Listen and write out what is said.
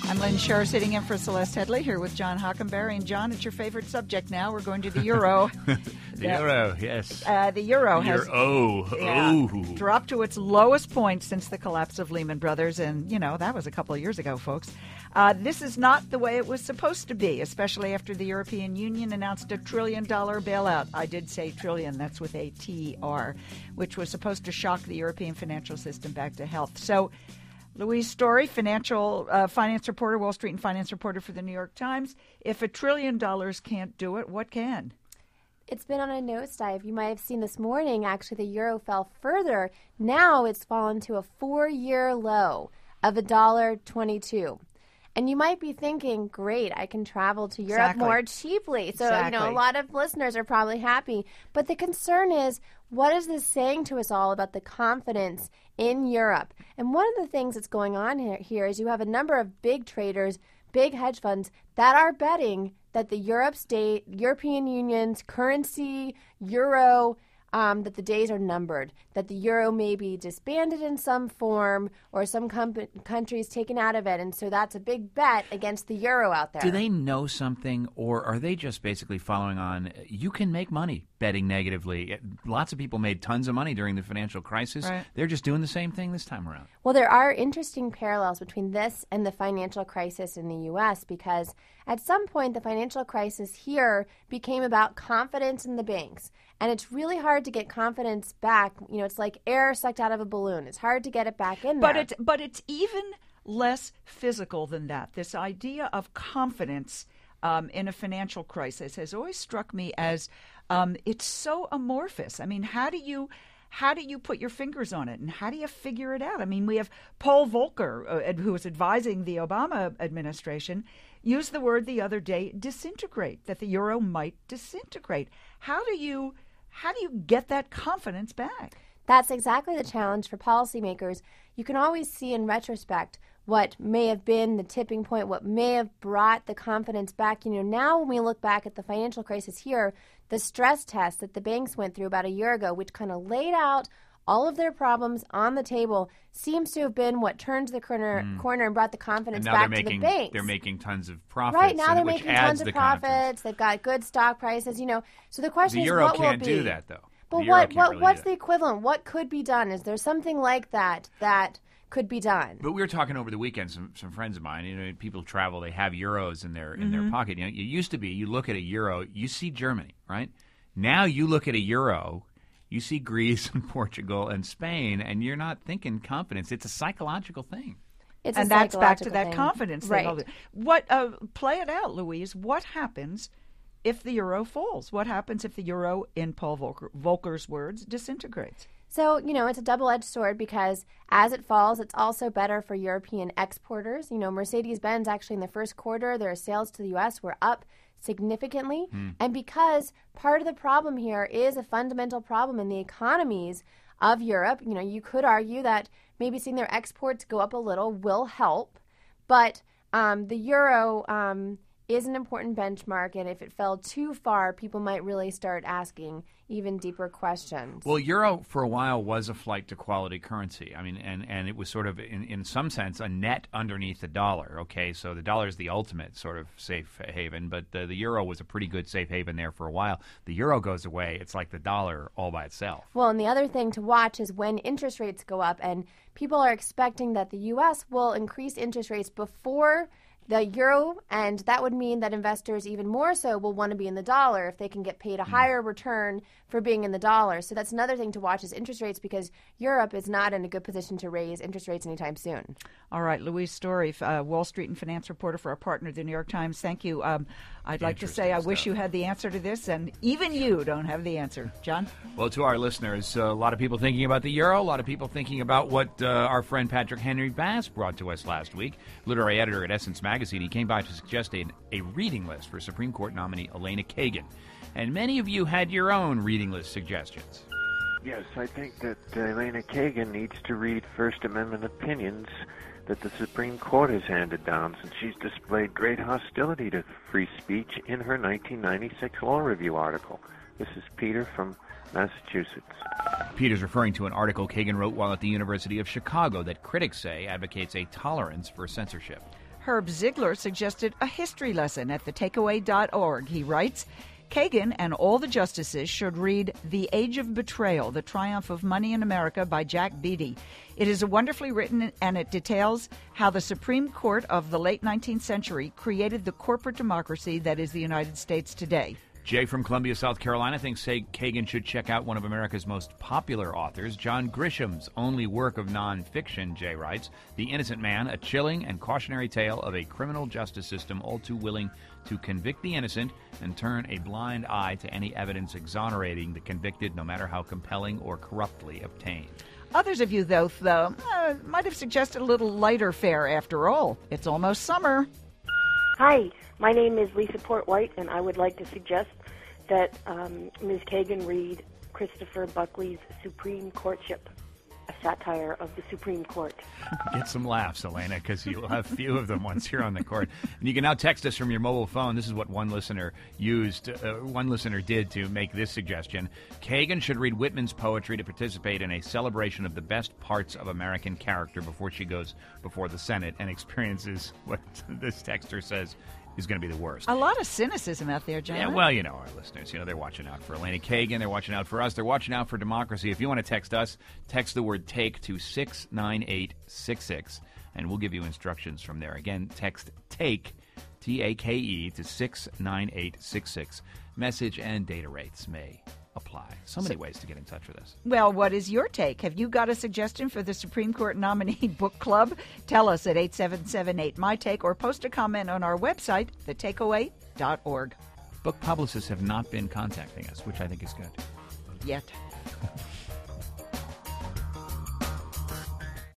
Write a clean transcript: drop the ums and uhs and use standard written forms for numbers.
I'm Lynn Sherr, sitting in for Celeste Headley, here with John Hockenberry. And John, it's your favorite subject now. We're going to the euro. The euro, yes. The euro has dropped to its lowest point since the collapse of Lehman Brothers. And, that was a couple of years ago, folks. This is not the way it was supposed to be, especially after the European Union announced $1 trillion bailout. I did say trillion, that's with a T-R, which was supposed to shock the European financial system back to health. So, Louise Story, finance reporter, Wall Street and finance reporter for the New York Times. If $1 trillion can't do it, what can? It's been on a nosedive. You might have seen this morning, actually, the euro fell further. Now it's fallen to a 4-year low of $1.22. And you might be thinking, great, I can travel to Europe more cheaply. So, a lot of listeners are probably happy. But the concern is, what is this saying to us all about the confidence in Europe? And one of the things that's going on here is you have a number of big traders, big hedge funds that are betting that the European Union's currency, euro, that the days are numbered, that the euro may be disbanded in some form or some countries taken out of it. And so that's a big bet against the euro out there. Do they know something, or are they just basically following on, you can make money betting negatively? Lots of people made tons of money during the financial crisis. Right. They're just doing the same thing this time around. Well, there are interesting parallels between this and the financial crisis in the U.S. because at some point the financial crisis here became about confidence in the banks. And it's really hard to get confidence back. It's like air sucked out of a balloon. It's hard to get it back in there. But it's even less physical than that. This idea of confidence in a financial crisis has always struck me as it's so amorphous. I mean, how do you put your fingers on it, and how do you figure it out? I mean, we have Paul Volcker, who was advising the Obama administration, used the word the other day, disintegrate, that the euro might disintegrate. How do you get that confidence back? That's exactly the challenge for policymakers. You can always see in retrospect what may have been the tipping point, what may have brought the confidence back. Now when we look back at the financial crisis here, the stress test that the banks went through about a year ago, which kind of laid out all of their problems on the table, seems to have been what turned the corner and brought the confidence back to the banks. They're making tons of profits. Right, now they're making tons of profits. They've got good stock prices, So the question is, what will be? The euro can't do that, though. But what's the equivalent? What could be done? Is there something like that could be done? But we were talking over the weekend, some friends of mine, people travel, they have euros in their pocket. It used to be, you look at a euro, you see Germany, right? Now you look at a euro, you see Greece and Portugal and Spain, and you're not thinking confidence. It's a psychological thing. And that's back to that confidence thing. Right. What play it out, Louise. What happens if the euro falls? What happens if the euro, in Paul Volcker's words, disintegrates? So, it's a double-edged sword because as it falls, it's also better for European exporters. Mercedes-Benz actually in the first quarter, their sales to the U.S. were up significantly. And because part of the problem here is a fundamental problem in the economies of Europe, you could argue that maybe seeing their exports go up a little will help. But the euro is an important benchmark, and if it fell too far, people might really start asking even deeper questions. Well, euro for a while was a flight to quality currency. I mean, and it was sort of, in some sense, a net underneath the dollar. Okay, so the dollar is the ultimate sort of safe haven, but the euro was a pretty good safe haven there for a while. The euro goes away, it's like the dollar all by itself. Well, and the other thing to watch is when interest rates go up, and people are expecting that the U.S. will increase interest rates before the euro, and that would mean that investors even more so will want to be in the dollar if they can get paid a higher return for being in the dollar. So that's another thing to watch is interest rates, because Europe is not in a good position to raise interest rates anytime soon. All right, Louise Story, Wall Street and finance reporter for our partner, the New York Times. Thank you. I'd like to say I wish you had the answer to this, and even you don't have the answer. John? Well, to our listeners, a lot of people thinking about the euro, a lot of people thinking about what our friend Patrick Henry Bass brought to us last week, literary editor at Essence Magazine. He came by to suggest a reading list for Supreme Court nominee Elena Kagan. And many of you had your own reading list suggestions. Yes, I think that Elena Kagan needs to read First Amendment opinions that the Supreme Court has handed down, since she's displayed great hostility to free speech in her 1996 Law Review article. This is Peter from Massachusetts. Peter's referring to an article Kagan wrote while at the University of Chicago that critics say advocates a tolerance for censorship. Herb Ziegler suggested a history lesson at thetakeaway.org. He writes, Kagan and all the justices should read The Age of Betrayal, The Triumph of Money in America by Jack Beatty. It is wonderfully written, and it details how the Supreme Court of the late 19th century created the corporate democracy that is the United States today. Jay from Columbia, South Carolina, thinks Kagan should check out one of America's most popular authors, John Grisham's only work of nonfiction, Jay writes, The Innocent Man, a chilling and cautionary tale of a criminal justice system all too willing to convict the innocent and turn a blind eye to any evidence exonerating the convicted, no matter how compelling or corruptly obtained. Others of you, though, might have suggested a little lighter fare after all. It's almost summer. Hi, my name is Lisa Portwhite, and I would like to suggest that Ms. Kagan read Christopher Buckley's Supreme Courtship, a satire of the Supreme Court. Get some laughs, Elena, because you'll have few of them once you're on the court. And you can now text us from your mobile phone. This is what one listener did to make this suggestion. Kagan should read Whitman's poetry to participate in a celebration of the best parts of American character before she goes before the Senate and experiences what this texter says is going to be the worst. A lot of cynicism out there, John. Yeah, well, our listeners, they're watching out for Elena Kagan. They're watching out for us. They're watching out for democracy. If you want to text us, text the word TAKE to 69866, and we'll give you instructions from there. Again, text TAKE, T-A-K-E, to 69866. Message and data rates may apply. So many ways to get in touch with us. Well, what is your take? Have you got a suggestion for the Supreme Court nominee book club? Tell us at 877-8MY-TAKE or post a comment on our website, thetakeaway.org. Book publicists have not been contacting us, which I think is good. Yet.